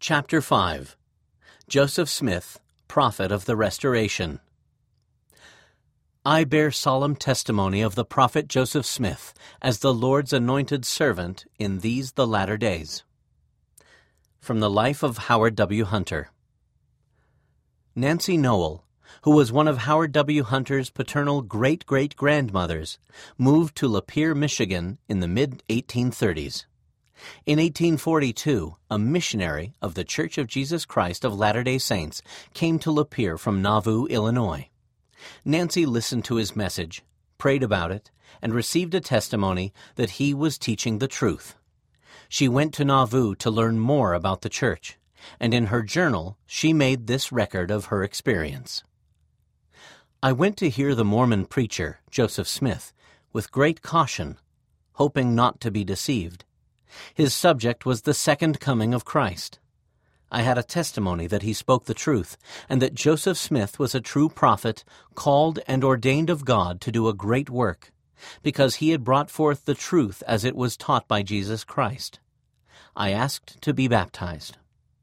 Chapter 5. Joseph Smith, Prophet of the Restoration. I bear solemn testimony of the prophet Joseph Smith as the Lord's anointed servant in these the latter days. From the life of Howard W. Hunter. Nancy Noel, who was one of Howard W. Hunter's paternal great-great-grandmothers, moved to Lapeer, Michigan in the mid-1830s. In 1842, a missionary of the Church of Jesus Christ of Latter-day Saints came to Lapeer from Nauvoo, Illinois. Nancy listened to his message, prayed about it, and received a testimony that he was teaching the truth. She went to Nauvoo to learn more about the church, and in her journal she made this record of her experience. I went to hear the Mormon preacher, Joseph Smith, with great caution, hoping not to be deceived. His subject was the second coming of Christ. I had a testimony that he spoke the truth, and that Joseph Smith was a true prophet, called and ordained of God to do a great work, because he had brought forth the truth as it was taught by Jesus Christ. I asked to be baptized.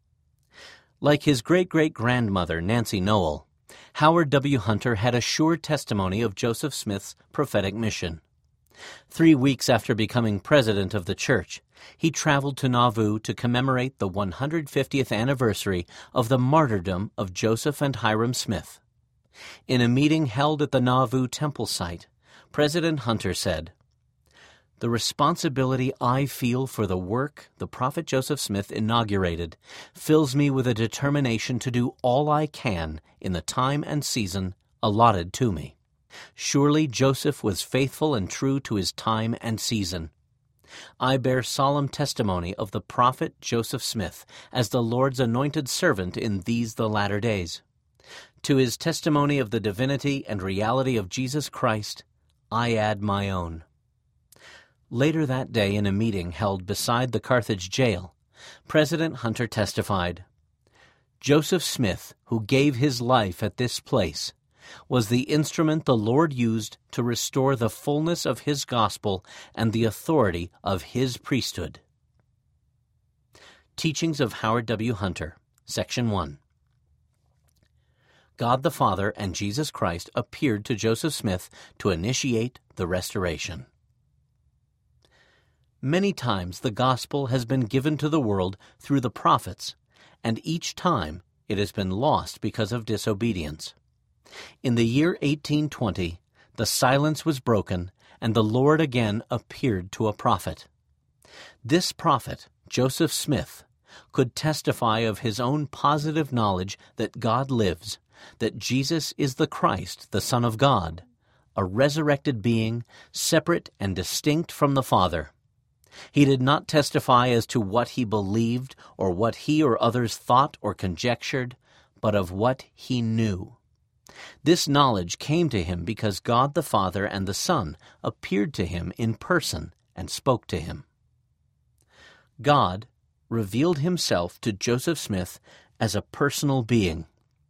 Like his great-great-grandmother, Nancy Noel, Howard W. Hunter had a sure testimony of Joseph Smith's prophetic mission. 3 weeks after becoming president of the church, he traveled to Nauvoo to commemorate the 150th anniversary of the martyrdom of Joseph and Hyrum Smith. In a meeting held at the Nauvoo temple site, President Hunter said, "The responsibility I feel for the work the prophet Joseph Smith inaugurated fills me with a determination to do all I can in the time and season allotted to me. Surely Joseph was faithful and true to his time and season. I bear solemn testimony of the prophet Joseph Smith as the Lord's anointed servant in these the latter days. To his testimony of the divinity and reality of Jesus Christ, I add my own." Later that day, in a meeting held beside the Carthage jail, President Hunter testified, "Joseph Smith, who gave his life at this place, was the instrument the Lord used to restore the fullness of his gospel and the authority of his priesthood." Teachings of Howard W. Hunter, Section 1. God the Father and Jesus Christ appeared to Joseph Smith to initiate the restoration. Many times the gospel has been given to the world through the prophets, and each time it has been lost because of disobedience. In the year 1820, the silence was broken, and the Lord again appeared to a prophet. This prophet, Joseph Smith, could testify of his own positive knowledge that God lives, that Jesus is the Christ, the Son of God, a resurrected being, separate and distinct from the Father. He did not testify as to what he believed or what he or others thought or conjectured, but of what he knew. This knowledge came to him because God the Father and the Son appeared to him in person and spoke to him. God revealed himself to Joseph Smith as a personal being.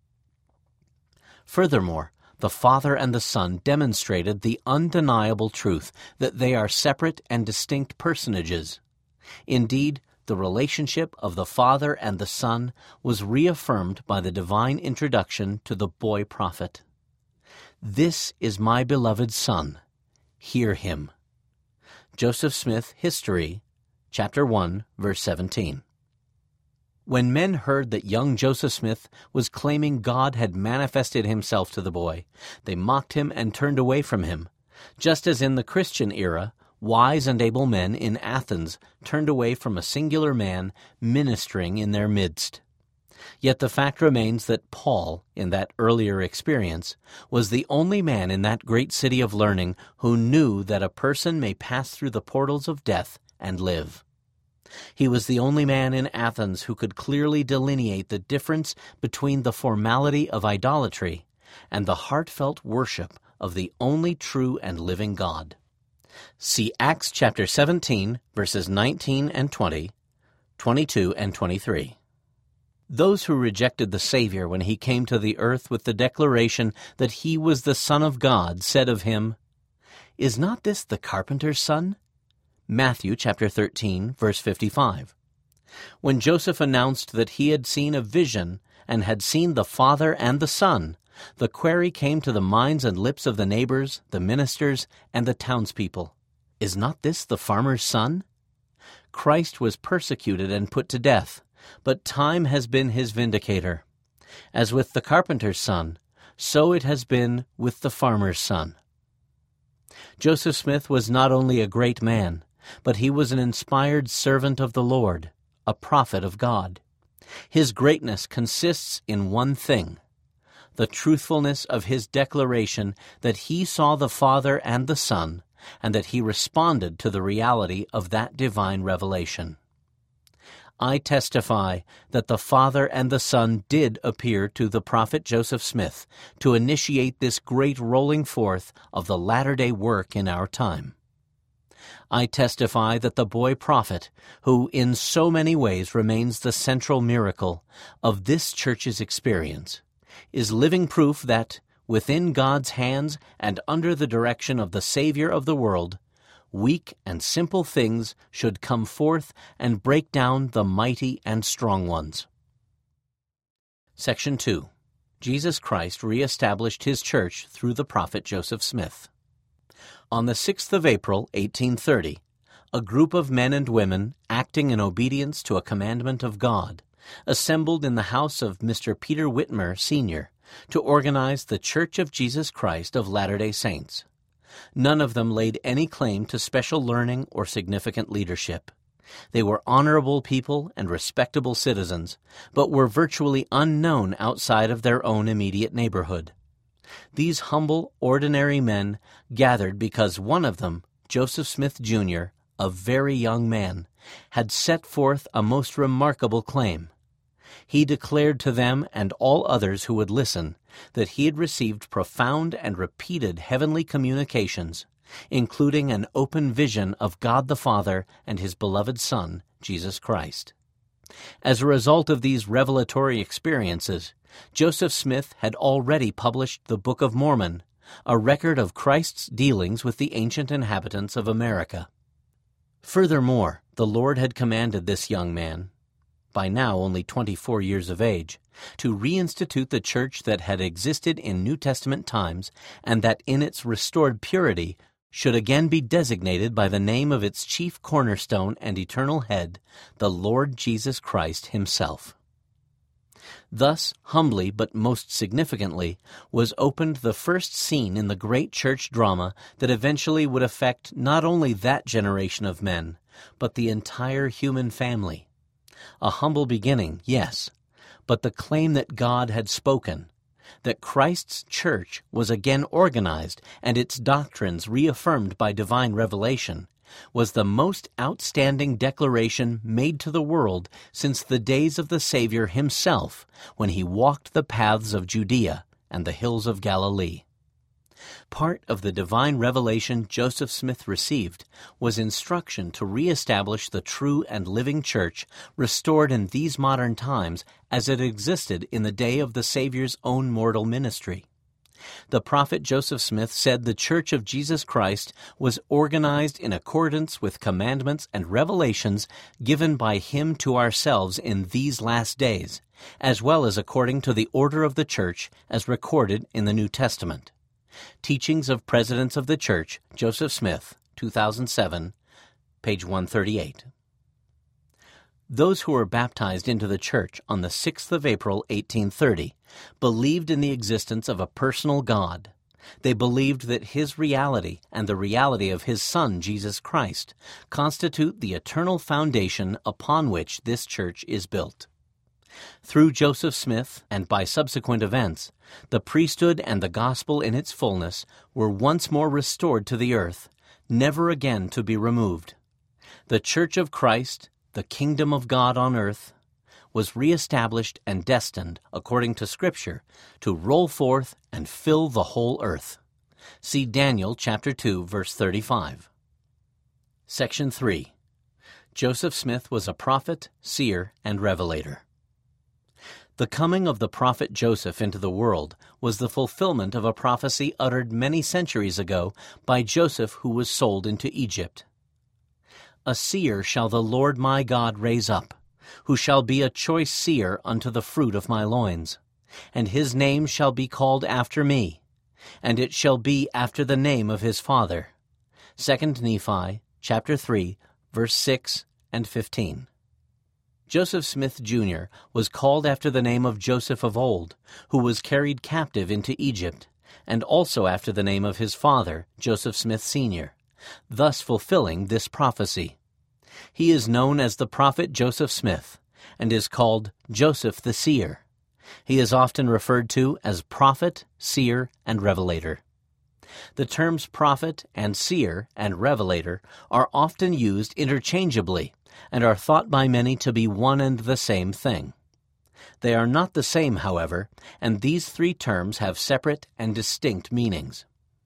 Furthermore, the Father and the Son demonstrated the undeniable truth that they are separate and distinct personages. Indeed, the relationship of the Father and the Son was reaffirmed by the divine introduction to the boy prophet. "This is my beloved Son. Hear him." Joseph Smith, History, Chapter 1, verse 17. When men heard that young Joseph Smith was claiming God had manifested himself to the boy, they mocked him and turned away from him, just as in the Christian era, wise and able men in Athens turned away from a singular man ministering in their midst. Yet the fact remains that Paul, in that earlier experience, was the only man in that great city of learning who knew that a person may pass through the portals of death and live. He was the only man in Athens who could clearly delineate the difference between the formality of idolatry and the heartfelt worship of the only true and living God. See Acts chapter 17, verses 19 and 20, 22 and 23. Those who rejected the Savior when he came to the earth with the declaration that he was the Son of God said of him, "Is not this the carpenter's son?" Matthew chapter 13, verse 55. When Joseph announced that he had seen a vision and had seen the Father and the Son, the query came to the minds and lips of the neighbors, the ministers, and the townspeople, "Is not this the farmer's son?" Christ was persecuted and put to death, but time has been his vindicator. As with the carpenter's son, so it has been with the farmer's son. Joseph Smith was not only a great man, but he was an inspired servant of the Lord, a prophet of God. His greatness consists in one thing: the truthfulness of his declaration that he saw the Father and the Son, and that he responded to the reality of that divine revelation. I testify that the Father and the Son did appear to the prophet Joseph Smith to initiate this great rolling forth of the latter-day work in our time. I testify that the boy prophet, who in so many ways remains the central miracle of this church's experience, is living proof that, within God's hands and under the direction of the Savior of the world, weak and simple things should come forth and break down the mighty and strong ones. Section 2. Jesus Christ re-established his church through the prophet Joseph Smith. On the 6th of April, 1830, a group of men and women, acting in obedience to a commandment of God, assembled in the house of Mr. Peter Whitmer, Sr., to organize the Church of Jesus Christ of Latter-day Saints. None of them laid any claim to special learning or significant leadership. They were honorable people and respectable citizens, but were virtually unknown outside of their own immediate neighborhood. These humble, ordinary men gathered because one of them, Joseph Smith, Jr., a very young man, had set forth a most remarkable claim. He declared to them and all others who would listen that he had received profound and repeated heavenly communications, including an open vision of God the Father and his beloved Son, Jesus Christ. As a result of these revelatory experiences, Joseph Smith had already published the Book of Mormon, a record of Christ's dealings with the ancient inhabitants of America. Furthermore, the Lord had commanded this young man, by now only 24 years of age, to reinstitute the church that had existed in New Testament times and that in its restored purity should again be designated by the name of its chief cornerstone and eternal head, the Lord Jesus Christ himself. Thus, humbly but most significantly, was opened the first scene in the great church drama that eventually would affect not only that generation of men, but the entire human family. A humble beginning, yes, but the claim that God had spoken, that Christ's church was again organized and its doctrines reaffirmed by divine revelation, was the most outstanding declaration made to the world since the days of the Savior himself, when he walked the paths of Judea and the hills of Galilee. Part of the divine revelation Joseph Smith received was instruction to reestablish the true and living church restored in these modern times as it existed in the day of the Savior's own mortal ministry. The prophet Joseph Smith said the Church of Jesus Christ was organized in accordance with commandments and revelations given by him to ourselves in these last days, as well as according to the order of the Church as recorded in the New Testament. Teachings of Presidents of the Church, Joseph Smith, 2007, page 138. Those who were baptized into the Church on the 6th of April, 1830, believed in the existence of a personal God. They believed that his reality and the reality of his Son, Jesus Christ, constitute the eternal foundation upon which this church is built. Through Joseph Smith, and by subsequent events, the priesthood and the gospel in its fullness were once more restored to the earth, never again to be removed. The Church of Christ, the kingdom of God on earth, was reestablished and destined, according to Scripture, to roll forth and fill the whole earth. See Daniel chapter 2, verse 35. Section 3. Joseph Smith was a prophet, seer, and revelator. The coming of the prophet Joseph into the world was the fulfillment of a prophecy uttered many centuries ago by Joseph, who was sold into Egypt. A seer shall the Lord my God raise up, who shall be a choice seer unto the fruit of my loins. And his name shall be called after me, and it shall be after the name of his father. 2 Nephi, chapter 3, verse 6 and 15. Joseph Smith, Jr. was called after the name of Joseph of old, who was carried captive into Egypt, and also after the name of his father, Joseph Smith, Sr., thus fulfilling this prophecy. He is known as the prophet Joseph Smith, and is called Joseph the Seer. He is often referred to as prophet, seer, and revelator. The terms prophet and seer and revelator are often used interchangeably and are thought by many to be one and the same thing. They are not the same, however, and these three terms have separate and distinct meanings.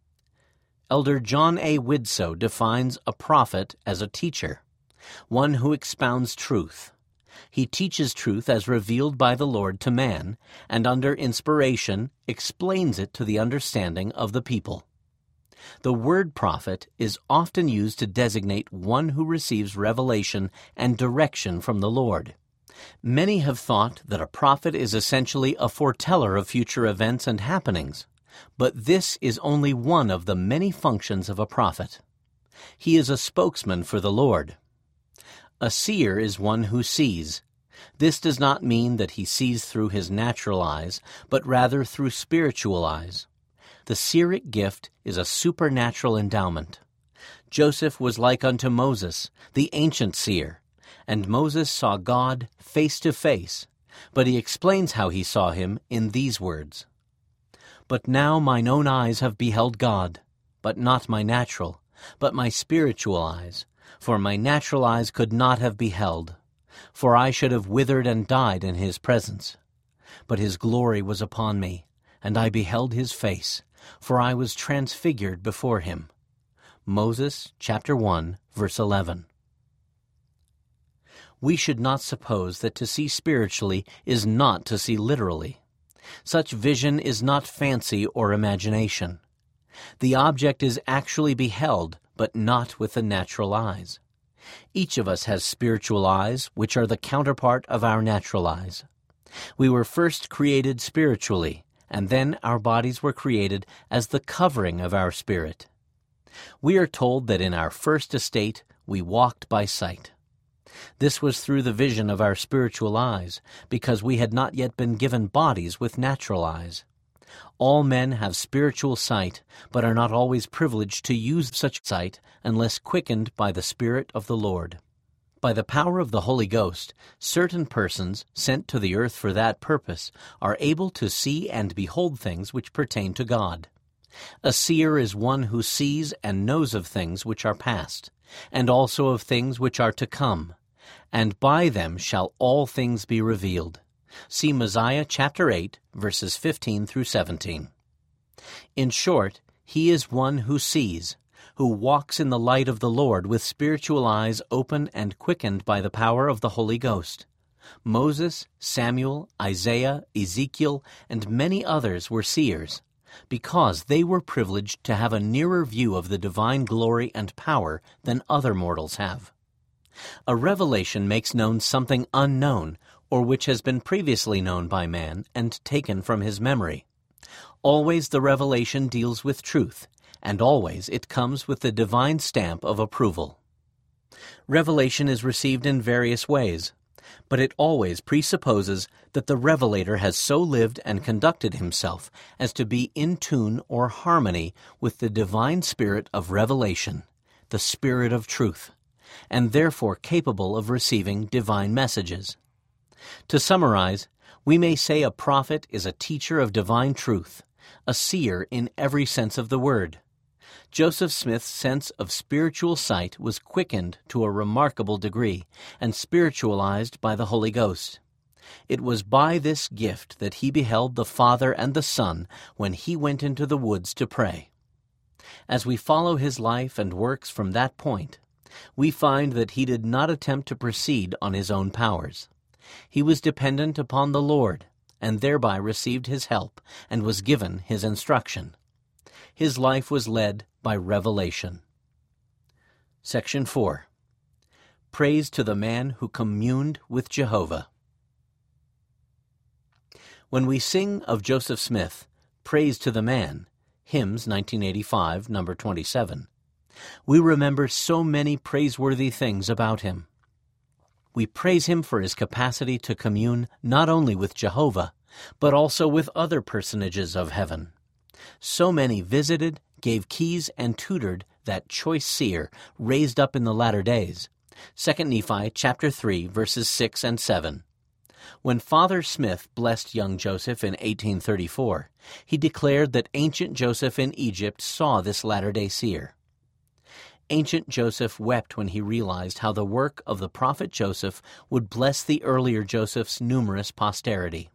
Elder John A. Widsoe defines a prophet as a teacher, one who expounds truth. He teaches truth as revealed by the Lord to man, and under inspiration explains it to the understanding of the people. The word prophet is often used to designate one who receives revelation and direction from the Lord. Many have thought that a prophet is essentially a foreteller of future events and happenings, but this is only one of the many functions of a prophet. He is a spokesman for the Lord. A seer is one who sees. This does not mean that he sees through his natural eyes, but rather through spiritual eyes. The seeric gift is a supernatural endowment. Joseph was like unto Moses, the ancient seer, and Moses saw God face to face, but he explains how he saw him in these words. But now mine own eyes have beheld God, but not my natural, but my spiritual eyes, for my natural eyes could not have beheld, for I should have withered and died in his presence. But his glory was upon me, and I beheld his face, for I was transfigured before him. Moses chapter 1, verse 11. We should not suppose that to see spiritually is not to see literally. Such vision is not fancy or imagination. The object is actually beheld, but not with the natural eyes. Each of us has spiritual eyes, which are the counterpart of our natural eyes. We were first created spiritually, and then our bodies were created as the covering of our spirit. We are told that in our first estate we walked by sight. This was through the vision of our spiritual eyes, because we had not yet been given bodies with natural eyes. All men have spiritual sight, but are not always privileged to use such sight unless quickened by the Spirit of the Lord. By the power of the Holy Ghost, certain persons, sent to the earth for that purpose, are able to see and behold things which pertain to God. A seer is one who sees and knows of things which are past, and also of things which are to come, and by them shall all things be revealed. See Mosiah chapter 8, verses 15 through 17. In short, he is one who sees, who walks in the light of the Lord with spiritual eyes open and quickened by the power of the Holy Ghost. Moses, Samuel, Isaiah, Ezekiel, and many others were seers, because they were privileged to have a nearer view of the divine glory and power than other mortals have. A revelation makes known something unknown, or which has been previously known by man and taken from his memory. Always the revelation deals with truth, and always it comes with the divine stamp of approval. Revelation is received in various ways, but it always presupposes that the revelator has so lived and conducted himself as to be in tune or harmony with the divine spirit of revelation, the spirit of truth, and therefore capable of receiving divine messages. To summarize, we may say a prophet is a teacher of divine truth, a seer in every sense of the word. Joseph Smith's sense of spiritual sight was quickened to a remarkable degree and spiritualized by the Holy Ghost. It was by this gift that he beheld the Father and the Son when he went into the woods to pray. As we follow his life and works from that point, we find that he did not attempt to proceed on his own powers. He was dependent upon the Lord, and thereby received his help and was given his instruction. His life was led by revelation. Section 4. Praise to the man who communed with Jehovah. When we sing of Joseph Smith, Praise to the Man, Hymns 1985, number 27, we remember so many praiseworthy things about him. We praise him for his capacity to commune not only with Jehovah, but also with other personages of heaven. So many visited, gave keys, and tutored that choice seer raised up in the latter days. 2 Nephi chapter 3, verses 6 and 7. When Father Smith blessed young Joseph in 1834, he declared that ancient Joseph in Egypt saw this latter-day seer. Ancient Joseph wept when he realized how the work of the prophet Joseph would bless the earlier Joseph's numerous posterity.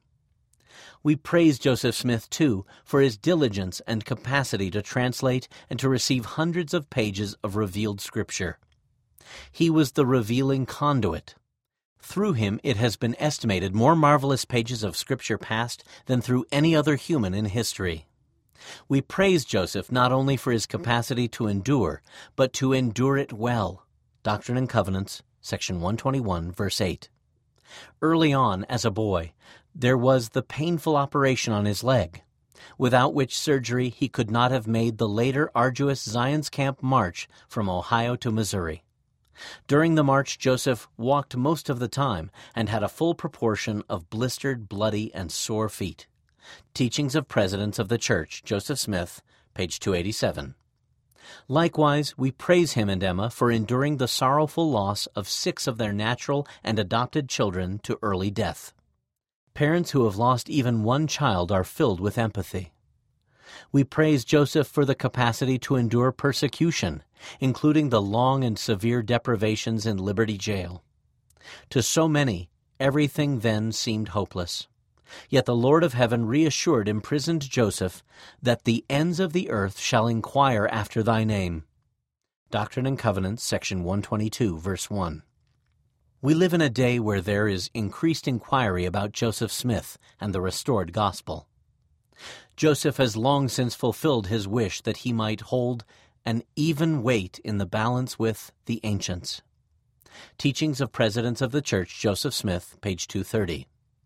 We praise Joseph Smith, too, for his diligence and capacity to translate and to receive hundreds of pages of revealed Scripture. He was the revealing conduit. Through him it has been estimated more marvelous pages of Scripture passed than through any other human in history. We praise Joseph not only for his capacity to endure, but to endure it well. Doctrine and Covenants, section 121, verse 8. Early on, as a boy, there was the painful operation on his leg, without which surgery he could not have made the later arduous Zion's Camp march from Ohio to Missouri. During the march, Joseph walked most of the time and had a full proportion of blistered, bloody, and sore feet. Teachings of Presidents of the Church, Joseph Smith, page 287. Likewise, we praise him and Emma for enduring the sorrowful loss of 6 of their natural and adopted children to early death. Parents who have lost even one child are filled with empathy. We praise Joseph for the capacity to endure persecution, including the long and severe deprivations in Liberty Jail. To so many, everything then seemed hopeless. Yet the Lord of heaven reassured imprisoned Joseph that the ends of the earth shall inquire after thy name. Doctrine and Covenants, section 122, verse 1. We live in a day where there is increased inquiry about Joseph Smith and the restored gospel. Joseph has long since fulfilled his wish that he might hold an even weight in the balance with the ancients. Teachings of Presidents of the Church, Joseph Smith, page 230.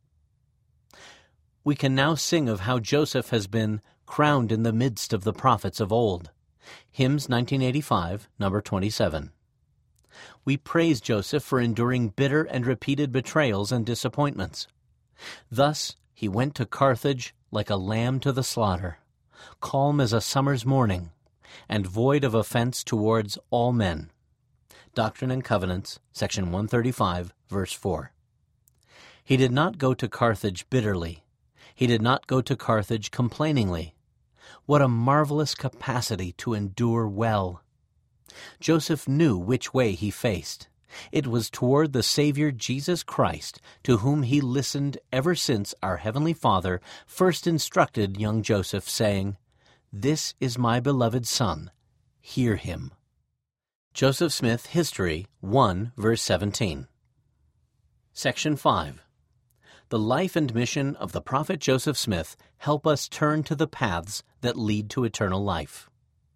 We can now sing of how Joseph has been crowned in the midst of the prophets of old. Hymns 1985, number 27. We praise Joseph for enduring bitter and repeated betrayals and disappointments. Thus he went to Carthage like a lamb to the slaughter, calm as a summer's morning, and void of offense towards all men. Doctrine and Covenants, section 135, verse 4. He did not go to Carthage bitterly. He did not go to Carthage complainingly. What a marvelous capacity to endure well! Joseph knew which way he faced. It was toward the Savior Jesus Christ, to whom he listened ever since our Heavenly Father first instructed young Joseph, saying, "This is my beloved Son, hear him." Joseph Smith, History 1, verse 17. Section 5. The life and mission of the prophet Joseph Smith help us turn to the paths that lead to eternal life.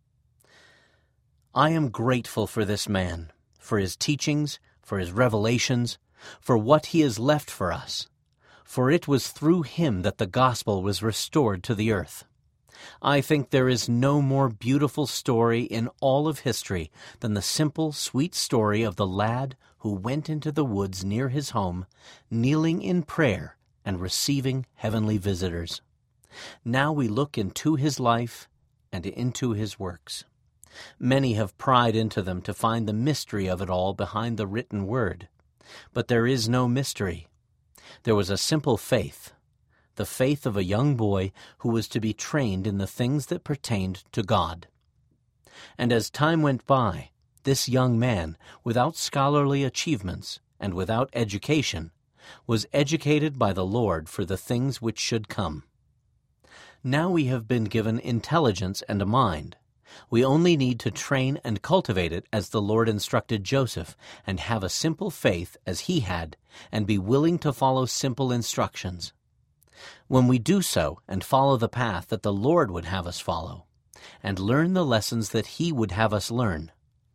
I am grateful for this man, for his teachings, for his revelations, for what he has left for us, for it was through him that the gospel was restored to the earth. I think there is no more beautiful story in all of history than the simple, sweet story of the lad who went into the woods near his home, kneeling in prayer and receiving heavenly visitors. Now we look into his life and into his works. Many have pried into them to find the mystery of it all behind the written word. But there is no mystery. There was a simple faith, the faith of a young boy who was to be trained in the things that pertained to God. And as time went by, this young man, without scholarly achievements and without education, was educated by the Lord for the things which should come. Now we have been given intelligence and a mind. We only need to train and cultivate it as the Lord instructed Joseph, and have a simple faith as he had, and be willing to follow simple instructions. When we do so and follow the path that the Lord would have us follow, and learn the lessons that he would have us learn,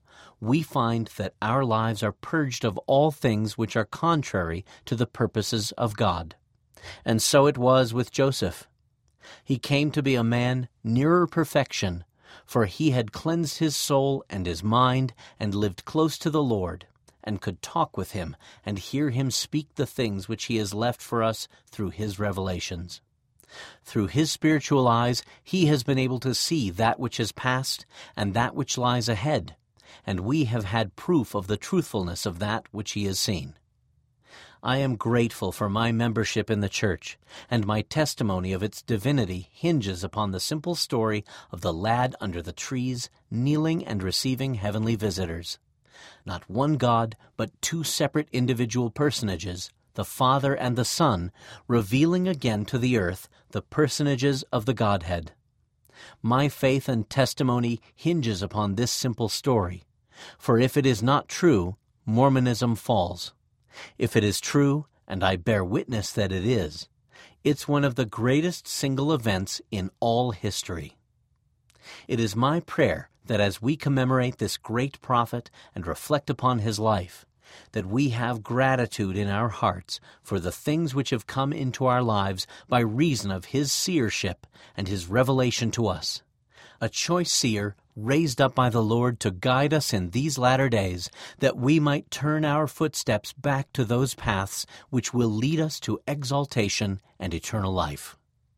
we find that our lives are purged of all things which are contrary to the purposes of God. And so it was with Joseph. He came to be a man nearer perfection, for he had cleansed his soul and his mind and lived close to the Lord, and could talk with him and hear him speak the things which he has left for us through his revelations. Through his spiritual eyes he has been able to see that which is past and that which lies ahead, and we have had proof of the truthfulness of that which he has seen. I am grateful for my membership in the church, and my testimony of its divinity hinges upon the simple story of the lad under the trees, kneeling and receiving heavenly visitors. Not one God, but two separate individual personages, the Father and the Son, revealing again to the earth the personages of the Godhead. My faith and testimony hinges upon this simple story, for if it is not true, Mormonism falls. If it is true, and I bear witness that it is, it's one of the greatest single events in all history. It is my prayer that as we commemorate this great prophet and reflect upon his life, that we have gratitude in our hearts for the things which have come into our lives by reason of his seership and his revelation to us. A choice seer raised up by the Lord to guide us in these latter days, that we might turn our footsteps back to those paths which will lead us to exaltation and eternal life.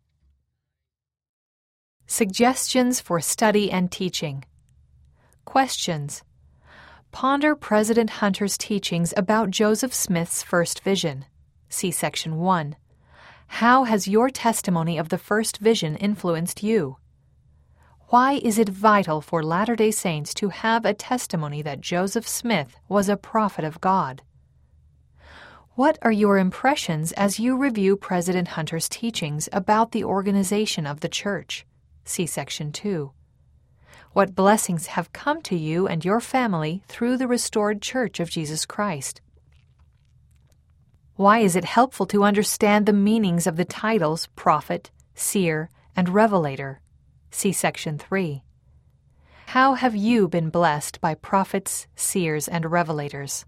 Suggestions for study and teaching. Questions. Ponder President Hunter's teachings about Joseph Smith's first vision. See Section 1. How has your testimony of the first vision influenced you? Why is it vital for Latter-day Saints to have a testimony that Joseph Smith was a prophet of God? What are your impressions as you review President Hunter's teachings about the organization of the church? See Section 2. What blessings have come to you and your family through the restored Church of Jesus Christ? Why is it helpful to understand the meanings of the titles prophet, seer, and revelator? See Section 3. How have you been blessed by prophets, seers, and revelators?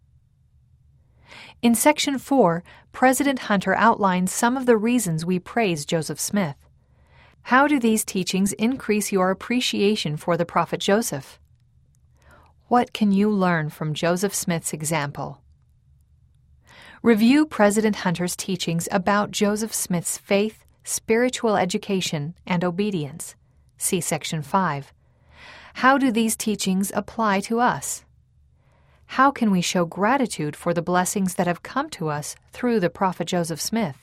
In Section 4, President Hunter outlines some of the reasons we praise Joseph Smith. How do these teachings increase your appreciation for the prophet Joseph? What can you learn from Joseph Smith's example? Review President Hunter's teachings about Joseph Smith's faith, spiritual education, and obedience. See Section 5. How do these teachings apply to us? How can we show gratitude for the blessings that have come to us through the prophet Joseph Smith?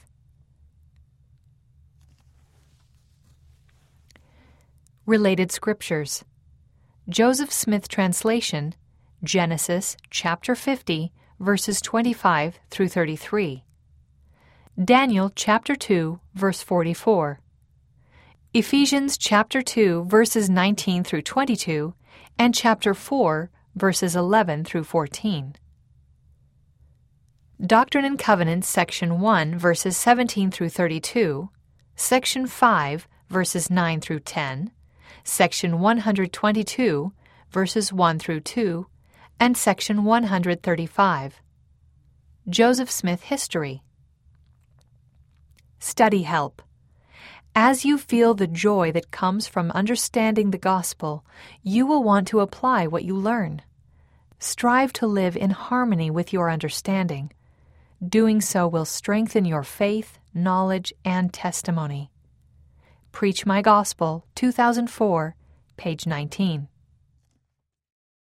Related scriptures. Joseph Smith translation, Genesis chapter 50, verses 25 through 33. Daniel chapter 2, verse 44. Ephesians chapter 2, verses 19 through 22, and chapter 4, verses 11 through 14. Doctrine and Covenants, section 1, verses 17 through 32, section 5, verses 9 through 10, section 122, verses 1 through 2, and section 135. Joseph Smith History. Study help. As you feel the joy that comes from understanding the gospel, you will want to apply what you learn. Strive to live in harmony with your understanding. Doing so will strengthen your faith, knowledge, and testimony. Preach My Gospel, 2004, page 19.